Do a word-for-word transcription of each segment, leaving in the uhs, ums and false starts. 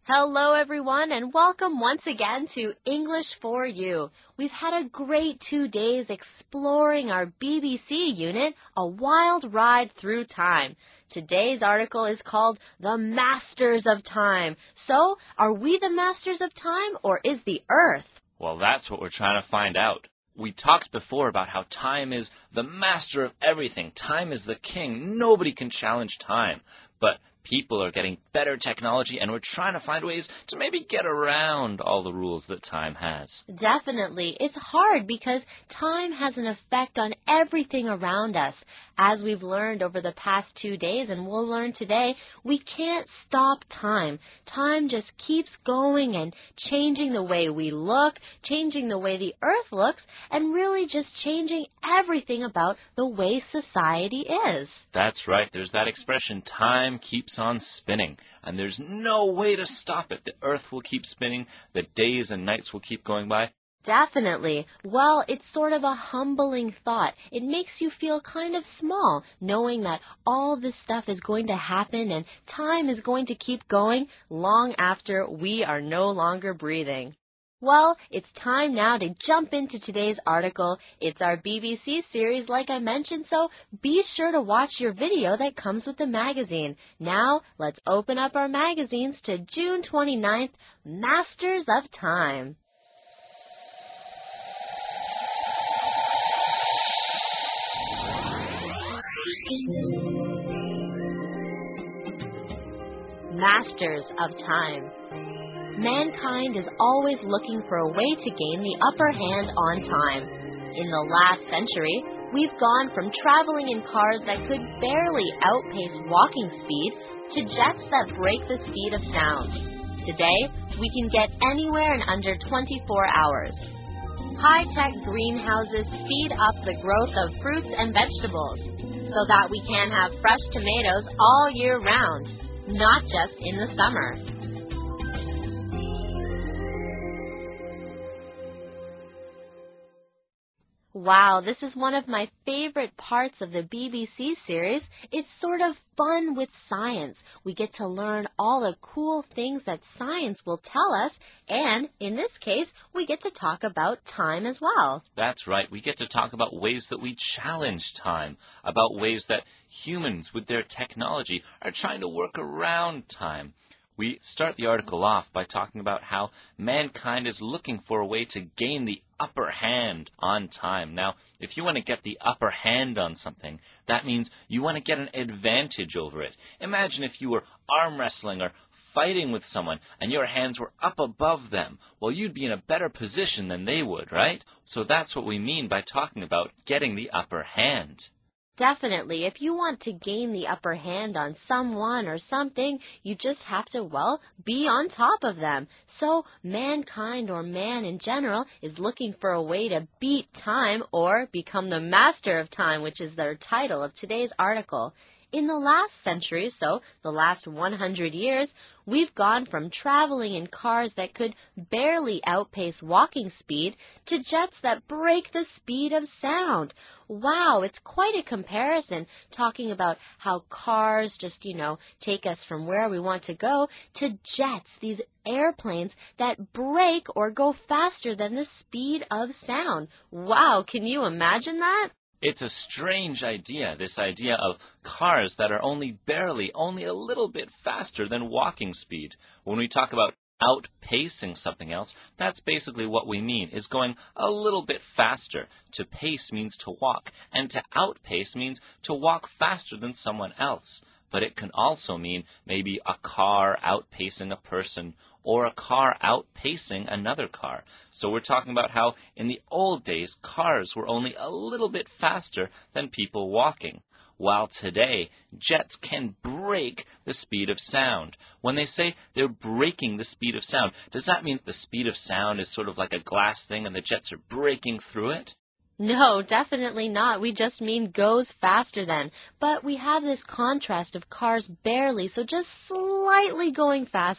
Hello, everyone, and welcome once again to English for You. We've had a great two days exploring our B B C unit, A Wild Ride Through Time. Today's article is called The Masters of Time. So, are we the masters of time, or is the Earth? Well, that's what we're trying to find out. We talked before about how time is the master of everything. Time is the king. Nobody can challenge time. But people are getting better technology, and we're trying to find ways to maybe get around all the rules that time has. Definitely. It's hard because time has an effect on everything around us. As we've learned over the past two days, and we'll learn today, we can't stop time. Time just keeps going and changing the way we look, changing the way the Earth looks, and really just changing everything about the way society is. That's right. There's that expression, time keeps on spinning, and there's no way to stop it. The Earth will keep spinning, the days and nights will keep going by. Definitely. Well, it's sort of a humbling thought. It makes you feel kind of small, knowing that all this stuff is going to happen and time is going to keep going long after we are no longer breathing. Well, it's time now to jump into today's article. It's our B B C series, like I mentioned, so be sure to watch your video that comes with the magazine. Now, let's open up our magazines to June twenty-ninth, Masters of Time. Masters of Time. Mankind is always looking for a way to gain the upper hand on time. In the last century, we've gone from traveling in cars that could barely outpace walking speed to jets that break the speed of sound. Today, we can get anywhere in under twenty-four hours. High-tech greenhouses speed up the growth of fruits and vegetables, so that we can have fresh tomatoes all year round, not just in the summer. Wow, this is one of my favorite parts of the B B C series. It's sort of fun with science. We get to learn all the cool things that science will tell us, and in this case, we get to talk about time as well. That's right. We get to talk about ways that we challenge time, about ways that humans with their technology are trying to work around time. We start the article off by talking about how mankind is looking for a way to gain the upper hand on time. Now, if you want to get the upper hand on something, that means you want to get an advantage over it. Imagine if you were arm wrestling or fighting with someone and your hands were up above them. Well, you'd be in a better position than they would, right? So that's what we mean by talking about getting the upper hand. Definitely. If you want to gain the upper hand on someone or something, you just have to, well, be on top of them. So mankind, or man in general, is looking for a way to beat time or become the master of time, which is the title of today's article. In the last century, so the last one hundred years, we've gone from traveling in cars that could barely outpace walking speed to jets that break the speed of sound. Wow, it's quite a comparison, talking about how cars just, you know, take us from where we want to go to jets, these airplanes that break or go faster than the speed of sound. Wow, can you imagine that? It's a strange idea, this idea of cars that are only barely, only a little bit faster than walking speed. When we talk about outpacing something else, that's basically what we mean, is going a little bit faster. To pace means to walk, and to outpace means to walk faster than someone else. But it can also mean maybe a car outpacing a person, or a car outpacing another car. So we're talking about how in the old days, cars were only a little bit faster than people walking, while today, jets can break the speed of sound. When they say they're breaking the speed of sound, does that mean the speed of sound is sort of like a glass thing and the jets are breaking through it? No, definitely not. We just mean goes faster than. But we have this contrast of cars barely, so just slightly going faster.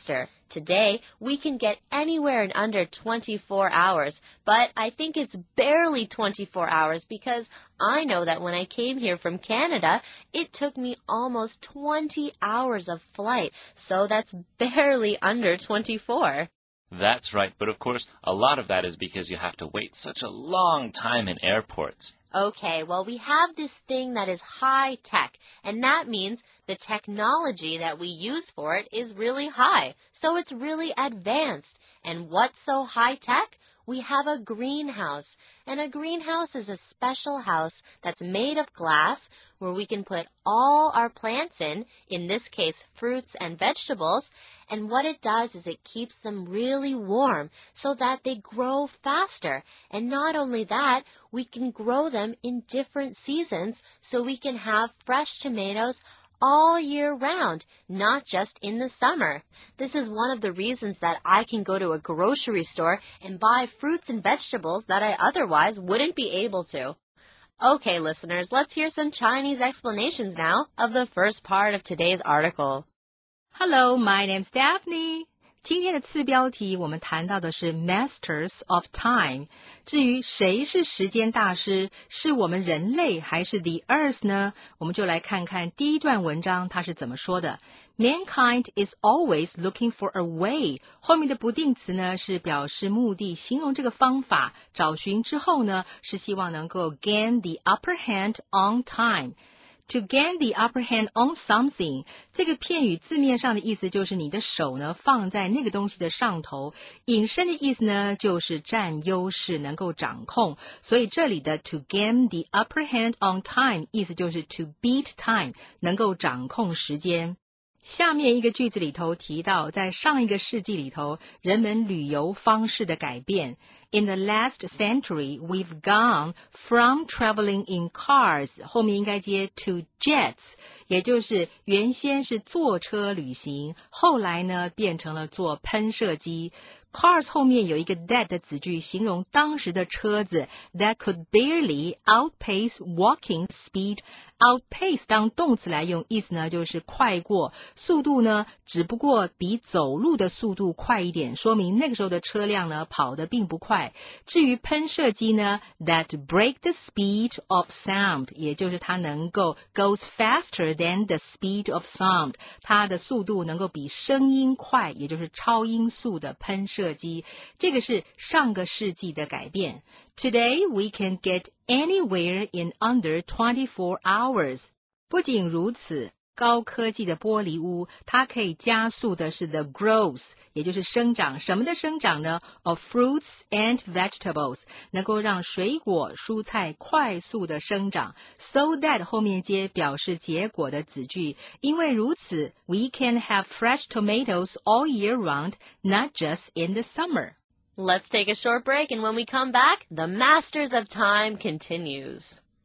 Today, we can get anywhere in under twenty-four hours, but I think it's barely twenty-four hours because I know that when I came here from Canada, it took me almost twenty hours of flight, so that's barely under twenty-four. That's right, but of course, a lot of that is because you have to wait such a long time in airports. Okay, well, we have this thing that is high tech, and that means the technology that we use for it is really high, so it's really advanced. And what's so high tech? We have a greenhouse, and a greenhouse is a special house that's made of glass where we can put all our plants in, in this case, fruits and vegetables, and what it does is it keeps them really warm so that they grow faster. And not only that, we can grow them in different seasons so we can have fresh tomatoes all year round, not just in the summer. This is one of the reasons that I can go to a grocery store and buy fruits and vegetables that I otherwise wouldn't be able to. Okay, listeners, let's hear some Chinese explanations now of the first part of today's article. Hello, my name's Daphne. 今天的次标题我们谈到的是 Masters of Time。至于谁是时间大师，是我们人类还是 the Earth 呢？我们就来看看第一段文章它是怎么说的。Mankind is always looking for a way。后面的不定词呢是表示目的，形容这个方法。找寻之后呢是希望能够 gain the upper hand on time。To gain the upper hand on something， 这个片语字面上的意思就是你的手呢放在那个东西的上头，引申的意思呢就是占优势，能够掌控。所以这里的 to gain the upper hand on time 意思就是 to beat time， 能够掌控时间。下面一个句子里头提到，在上一个世纪里头，人们旅游方式的改变。In the last century, we've gone from traveling in cars， 后面应该接 to jets， 也就是原先是坐车旅行，后来呢变成了坐喷射机。Cars 后面有一个 that 的子句，形容当时的车子 that could barely outpace walking speed。Outpace 当动词来用，意思呢就是快过，速度呢只不过比走路的速度快一点，说明那个时候的车辆呢跑得并不快。至于喷射机呢 that break the speed of sound， 也就是它能够 goes faster than the speed of sound， 它的速度能够比声音快，也就是超音速的喷射机。这个是上个世纪的改变。Today we can get anywhere in under twenty-four hours。 不仅如此，高科技的玻璃屋它可以加速的是 the growth， 也就是生长。什么的生长呢？ of fruits and vegetables， 能够让水果蔬菜快速的生长。 So that 后面接表示结果的子句，因为如此 we can have fresh tomatoes all year round, not just in the summer。Let's take a short break, and when we come back, the Masters of Time continues.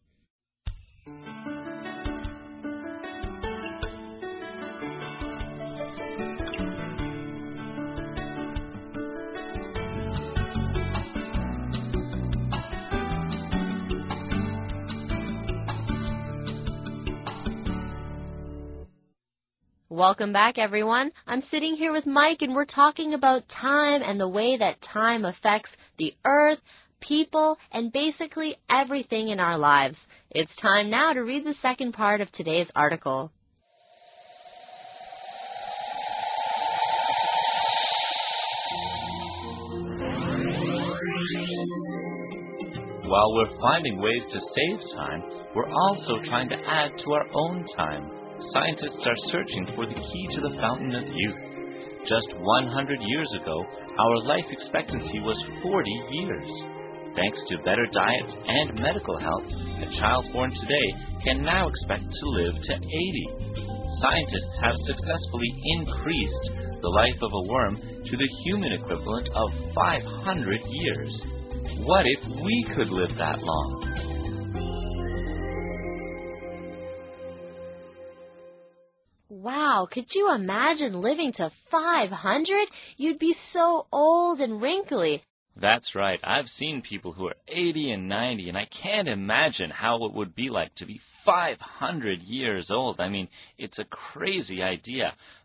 Welcome back, everyone. I'm sitting here with Mike, and we're talking about time and the way that time affects the earth, people, and basically everything in our lives. It's time now to read the second part of today's article. While we're finding ways to save time, we're also trying to add to our own time. Scientists are searching for the key to the fountain of youth. Just one hundred years ago, our life expectancy was forty years. Thanks to better diets and medical help, a child born today can now expect to live to eighty. Scientists have successfully increased the life of a worm to the human equivalent of five hundred years. What if we could live that long? Wow, could you imagine living to five hundred? You'd be so old and wrinkly. That's right. I've seen people who are eighty and ninety, and I can't imagine how it would be like to be five hundred years old. I mean, it's a crazy idea.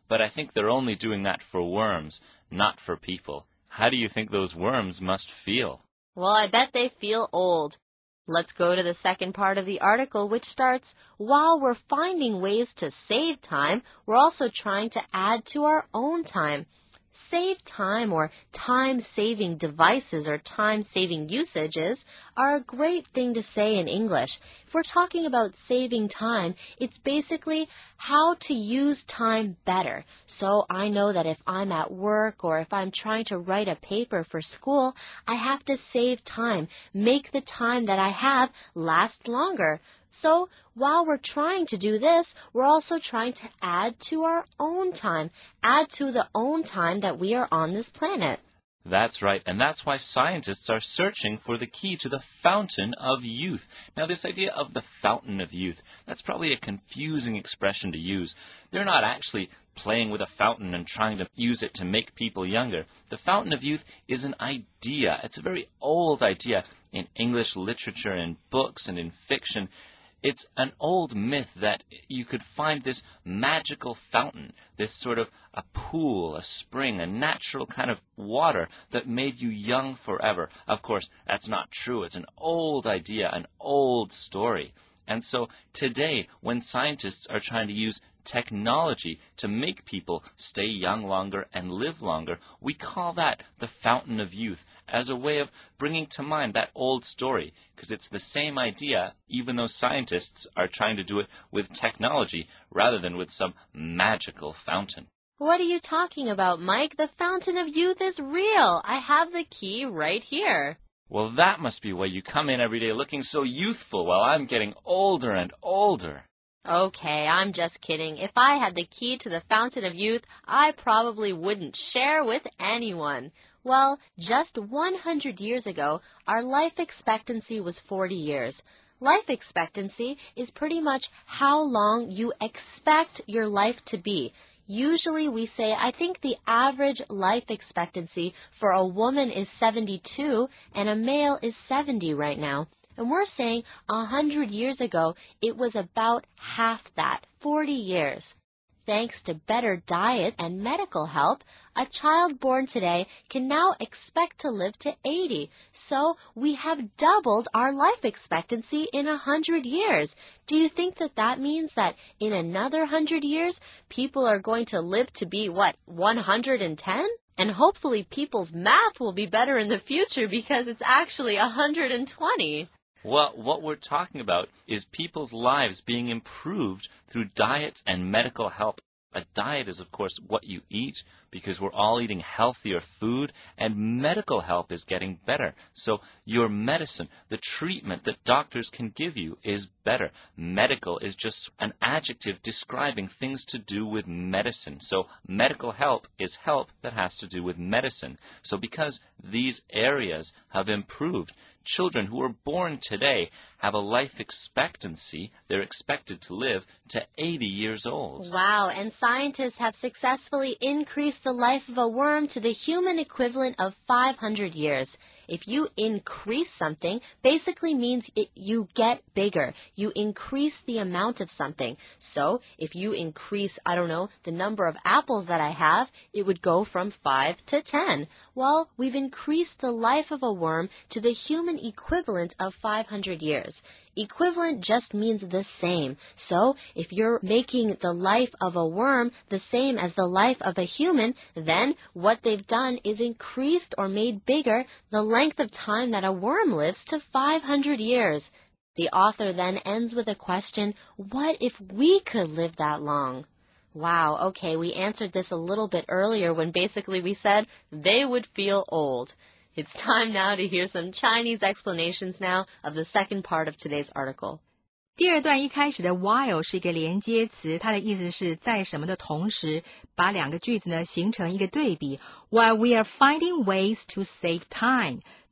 but I think they're only doing that for worms, not for people. How do you think those worms must feel? Well, I bet they feel old. Let's go to the second part of the article, which starts, while we're finding ways to save time, we're also trying to add to our own time. Save time or time-saving devices or time-saving usages are a great thing to say in English. If we're talking about saving time, it's basically how to use time better. So I know that if I'm at work or if I'm trying to write a paper for school, I have to save time, make the time that I have last longer. So while we're trying to do this, we're also trying to add to our own time, add to the own time that we are on this planet. That's right, and that's why scientists are searching for the key to the fountain of youth. Now, this idea of the fountain of youth, that's probably a confusing expression to use. They're not actually playing with a fountain and trying to use it to make people younger. The fountain of youth is an idea. It's a very old idea in English literature, in books, and in fiction. It's an old myth that you could find this magical fountain, this sort of a pool, a spring, a natural kind of water that made you young forever. Of course, that's not true. It's an old idea, an old story. And so today, when scientists are trying to use technology to make people stay young longer and live longer, we call that the fountain of youth, as a way of bringing to mind that old story, because it's the same idea, even though scientists are trying to do it with technology rather than with some magical fountain. What are you talking about, Mike? The fountain of youth is real. I have the key right here. Well, that must be why you come in every day looking so youthful while I'm getting older and older. Okay, I'm just kidding. If I had the key to the fountain of youth, I probably wouldn't share with anyone. Well, just one hundred years ago, our life expectancy was forty years. Life expectancy is pretty much how long you expect your life to be. Usually we say, I think the average life expectancy for a woman is seventy-two and a male is seventy right now. And we're saying one hundred years ago, it was about half that, forty years. Thanks to better diet and medical help, a child born today can now expect to live to eighty. So we have doubled our life expectancy in one hundred years. Do you think that that means that in another one hundred years, people are going to live to be, what, one hundred ten? And hopefully people's math will be better in the future because it's actually one hundred twenty. Well, what we're talking about is people's lives being improved through diets and medical help. A diet is, of course, what you eat, because we're all eating healthier food, and medical help is getting better. So your medicine, the treatment that doctors can give you is better. Medical is just an adjective describing things to do with medicine. So medical help is help that has to do with medicine. So because these areas have improved, children who are born today have a life expectancy, they're expected to live to eighty years old. Wow, and scientists have successfully increased the life of a worm to the human equivalent of five hundred years. If you increase something, basically means it, you get bigger. You increase the amount of something. So if you increase, I don't know, the number of apples that I have, it would go from five to ten. Well, we've increased the life of a worm to the human equivalent of five hundred years. Equivalent just means the same. So if you're making the life of a worm the same as the life of a human, then what they've done is increased or made bigger the length of time that a worm lives to five hundred years. The author then ends with a question, what if we could live that long? Wow, okay, we answered this a little bit earlier when basically we said they would feel old. It's time now to hear some Chinese explanations now of the second part of today's article. 第二段一开始的 while 是一个连接词，它的意思是在什么的同时，把两个句子呢形成一个对比。While we are finding ways to save time，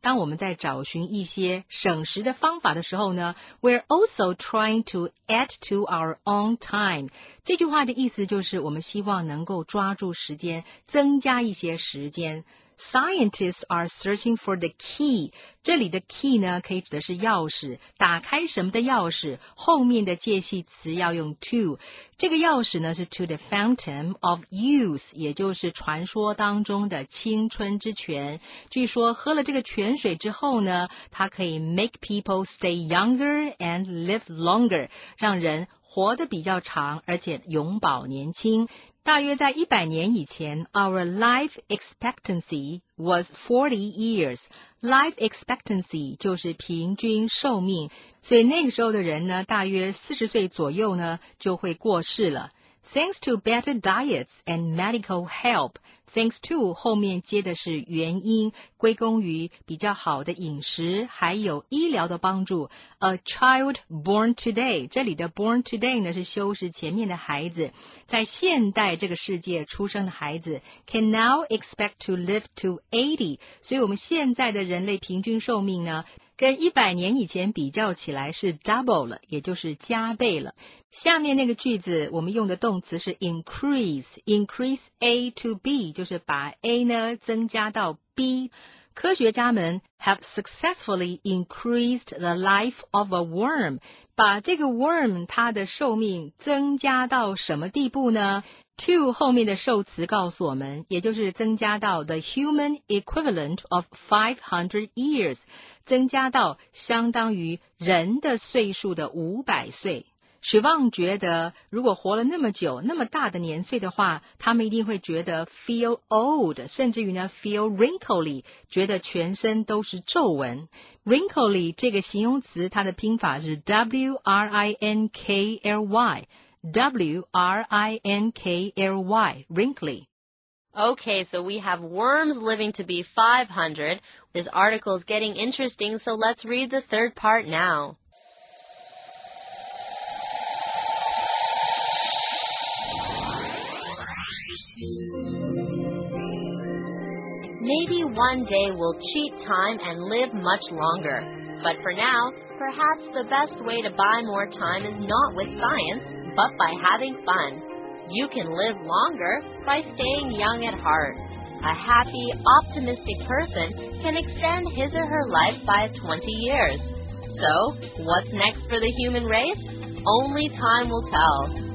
当我们在找寻一些省时的方法的时候呢 ，we're also trying to add to our own time。这句话的意思就是我们希望能够抓住时间，增加一些时间。Scientists are searching for the key. 这里的 key 呢，可以指的是钥匙，打开什么的钥匙，后面的介系词要用 to。这个钥匙呢是 to the fountain of youth， 也就是传说当中的青春之泉。据说喝了这个泉水之后呢，它可以 make people stay younger and live longer， 让人活得比较长，而且永葆年轻。大约在一百年以前 our life expectancy was forty years. Life expectancy 就是平均寿命，所以那个时候的人呢，大约四十岁左右呢，就会过世了。Thanks to better diets and medical help.Thanks to 后面接的是原因，归功于比较好的饮食，还有医疗的帮助。A child born today， 这里的 born today 呢是修饰前面的孩子，在现代这个世界出生的孩子 can now expect to live to eighty， 所以我们现在的人类平均寿命呢，跟一百年以前比较起来是 double 了，也就是加倍了。下面那个句子我们用的动词是 increase， increase A to B， 就是把 A 呢增加到 B。科学家们 have successfully increased the life of a worm， 把这个 worm 它的寿命增加到什么地步呢？ to 后面的受词告诉我们，也就是增加到 the human equivalent of five hundred years， 增加到相当于人的岁数的五百岁。史旺觉得如果活了那么久那么大的年岁的话，他们一定会觉得 feel old， 甚至于呢 feel wrinkly， 觉得全身都是皱纹。 wrinkly 这个形容词它的拼法是 W R I N K L Y， W R I N K L Y wrinkly。 Okay, so we have worms living to be five hundred. This article is getting interesting, so let's read the third part now. Maybe one day we'll cheat time and live much longer. But for now, perhaps the best way to buy more time is not with science, but by having fun. You can live longer by staying young at heart. A happy, optimistic person can extend his or her life by twenty years. So, what's next for the human race? Only time will tell.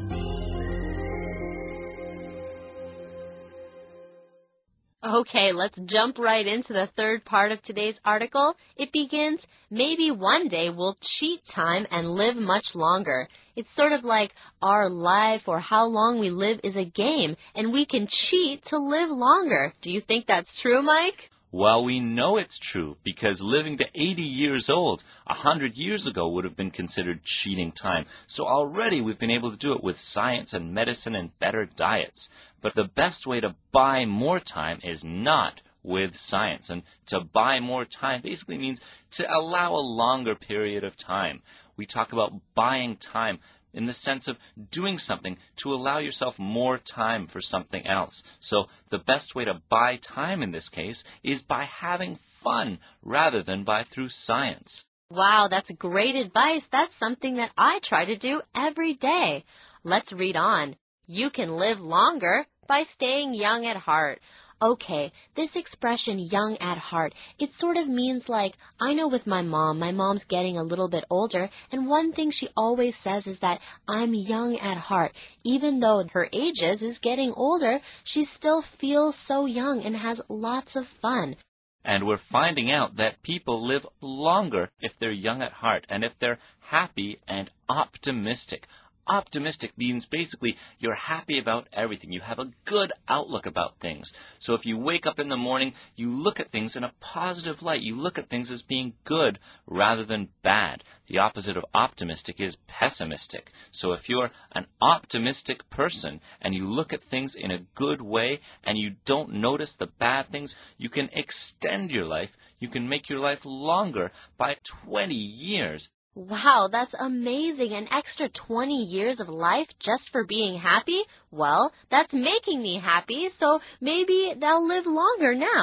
Okay, let's jump right into the third part of today's article. It begins, maybe one day we'll cheat time and live much longer. It's sort of like our life or how long we live is a game, and we can cheat to live longer. Do you think that's true, Mike? Well, we know it's true because living to eighty years old a hundred years ago would have been considered cheating time. So already we've been able to do it with science and medicine and better diets. But the best way to buy more time is not with science. And to buy more time basically means to allow a longer period of time. We talk about buying time in the sense of doing something to allow yourself more time for something else. So the best way to buy time in this case is by having fun rather than by through science. Wow, that's great advice. That's something that I try to do every day. Let's read on. You can live longer by staying young at heart. Okay, this expression, young at heart, it sort of means like, I know with my mom, my mom's getting a little bit older, and one thing she always says is that I'm young at heart. Even though her ages is getting older, she still feels so young and has lots of fun. And we're finding out that people live longer if they're young at heart and if they're happy and optimistic. Optimistic means basically you're happy about everything. You have a good outlook about things. So if you wake up in the morning, you look at things in a positive light. You look at things as being good rather than bad. The opposite of optimistic is pessimistic. So if you're an optimistic person and you look at things in a good way and you don't notice the bad things, you can extend your life. You can make your life longer by twenty years. Wow, that's amazing. An extra twenty years of life just for being happy? Well, that's making me happy, so maybe they'll live longer now.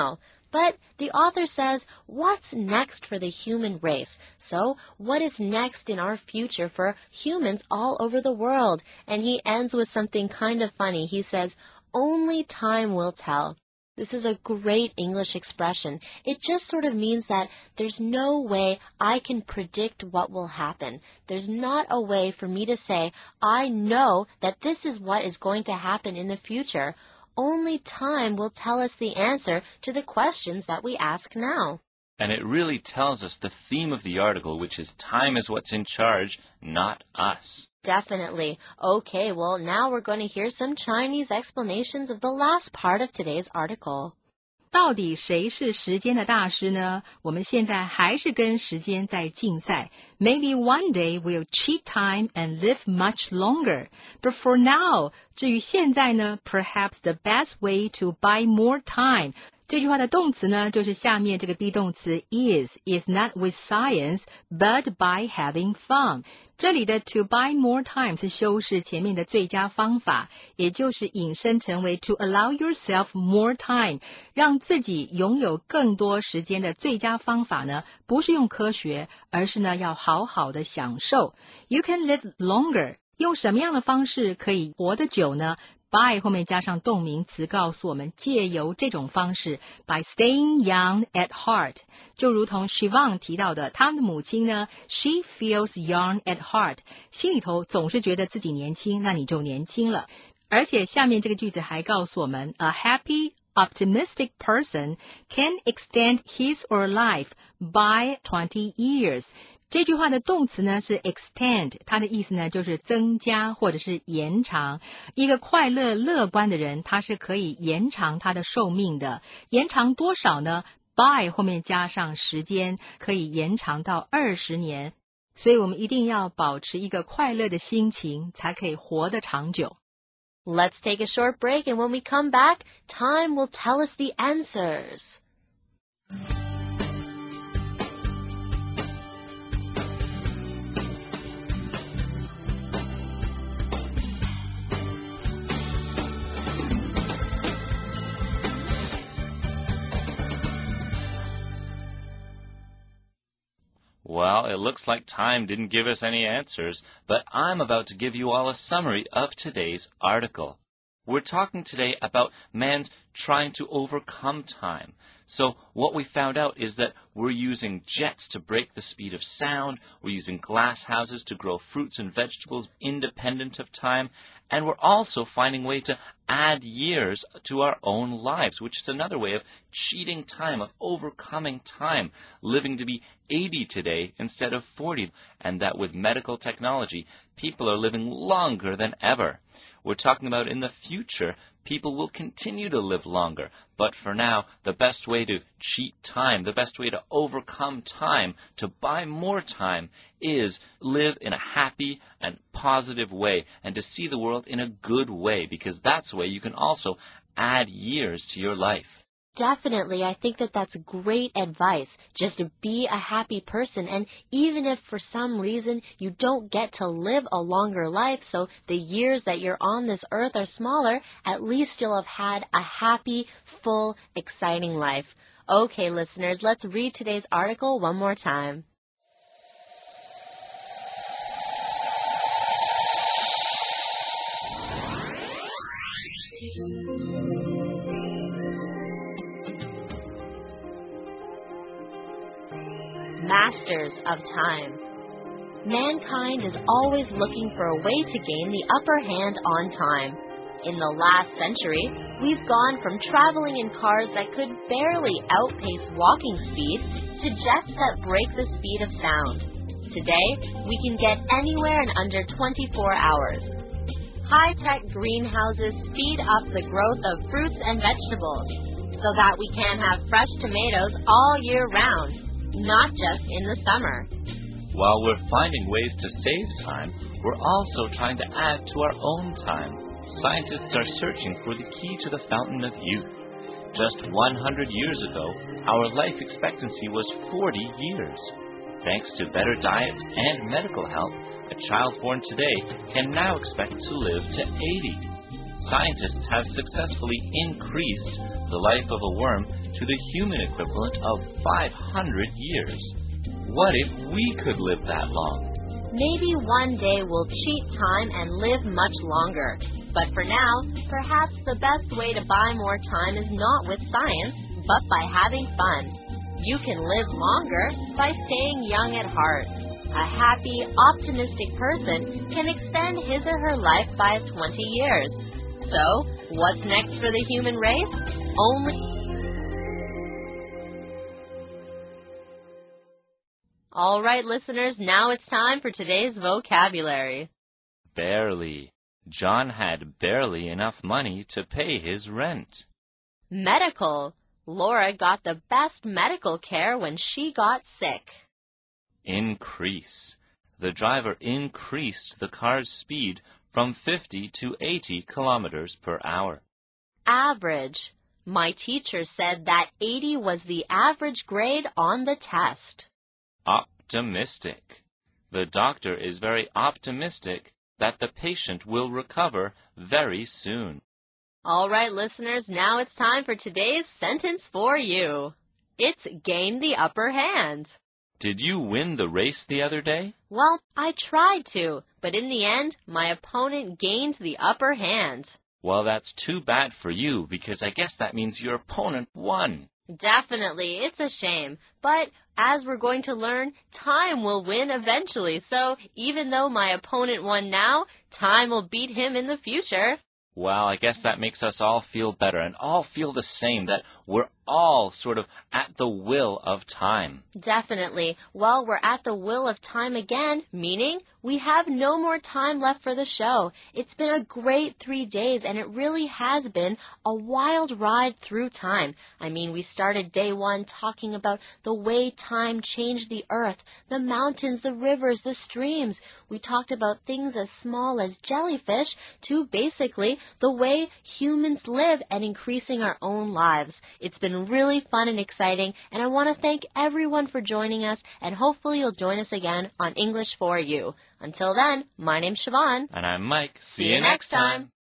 But the author says, what's next for the human race? So, what is next in our future for humans all over the world? And he ends with something kind of funny. He says, only time will tell. This is a great English expression. It just sort of means that there's no way I can predict what will happen. There's not a way for me to say, I know that this is what is going to happen in the future. Only time will tell us the answer to the questions that we ask now. And it really tells us the theme of the article, which is time is what's in charge, not us. Definitely. Okay, well, now we're going to hear some Chinese explanations of the last part of today's article. 到底谁是时间的大师呢？我们现在还是跟时间在竞赛。Maybe one day we'll cheat time and live much longer. But for now, 至于现在呢 perhaps the best way to buy more time. 这句话的动词呢，就是下面这个 be 动词 is, is not with science, but by having fun. 这里的 to buy more time 是修饰前面的最佳方法，也就是引申成为 to allow yourself more time, 让自己拥有更多时间的最佳方法呢，不是用科学，而是呢要好好的享受。You can live longer. 用什么样的方式可以活得久呢？by 后面加上动名词，告诉我们借由这种方式 by staying young at heart， 就如同 Shivang 提到的，他的母亲呢 she feels young at heart， 心里头总是觉得自己年轻，那你就年轻了。而且下面这个句子还告诉我们 a happy optimistic person can extend his or life by twenty years。这句话的动词呢是 extend， 它的意思呢就是增加或者是延长。一个快乐乐观的人，他是可以延长他的寿命的。延长多少呢？ by 后面加上时间，可以延长到二十年。所以我们一定要保持一个快乐的心情，才可以活得长久。 Let's take a short break, and when we come back, time will tell us the answers. Well, it looks like time didn't give us any answers, but I'm about to give you all a summary of today's article. We're talking today about man's trying to overcome time. So what we found out is that we're using jets to break the speed of sound, we're using glass houses to grow fruits and vegetables independent of time, and we're also finding a way to add years to our own lives, which is another way of cheating time, of overcoming time, living to be eighty today instead of forty, and that with medical technology, people are living longer than ever. We're talking about in the future, people will continue to live longer. But for now, the best way to cheat time, the best way to overcome time, to buy more time, is live in a happy and positive way and to see the world in a good way, because that's the way you can also add years to your life. Definitely. I think that that's great advice. Just to be a happy person. And even if for some reason you don't get to live a longer life, so the years that you're on this earth are smaller, at least you'll have had a happy, full, exciting life. Okay, listeners, let's read today's article one more time. Masters of time. Mankind is always looking for a way to gain the upper hand on time. In the last century, we've gone from traveling in cars that could barely outpace walking speed to jets that break the speed of sound. Today, we can get anywhere in under twenty-four hours. High-tech greenhouses speed up the growth of fruits and vegetables so that we can have fresh tomatoes all year round, not just in the summer. While we're finding ways to save time, we're also trying to add to our own time. Scientists are searching for the key to the fountain of youth. Just one hundred years ago, our life expectancy was forty years. Thanks to better diets and medical help, a child born today can now expect to live to eighty. Scientists have successfully increased the life of a worm to the human equivalent of five hundred years. What if we could live that long? Maybe one day we'll cheat time and live much longer. But for now, perhaps the best way to buy more time is not with science, but by having fun. You can live longer by staying young at heart. A happy, optimistic person can extend his or her life by twenty years. So, what's next for the human race? Only... All right, listeners, now it's time for today's vocabulary. Barely. John had barely enough money to pay his rent. Medical. Laura got the best medical care when she got sick. Increase. The driver increased the car's speed from fifty to eighty kilometers per hour. Average. My teacher said that eighty was the average grade on the test. Optimistic. The doctor is very optimistic that the patient will recover very soon. All right, listeners, now it's time for today's sentence for you. It's gain the upper hand. Did you win the race the other day? Well, I tried to, but in the end, my opponent gained the upper hand. Well, that's too bad for you, because I guess that means your opponent won. Definitely, it's a shame. But as we're going to learn, time will win eventually. So even though my opponent won now, time will beat him in the future. Well, I guess that makes us all feel better and all feel the same, that we're all sort of at the will of time. Definitely. Well, we're at the will of time again, meaning we have no more time left for the show. It's been a great three days, and it really has been a wild ride through time. I mean, we started day one talking about the way time changed the earth, the mountains, the rivers, the streams. We talked about things as small as jellyfish to basically the way humans live and increasing our own lives. It's been really fun and exciting, and I want to thank everyone for joining us, and hopefully you'll join us again on English for You. Until then, my name's Siobhan. And I'm Mike. See you next time.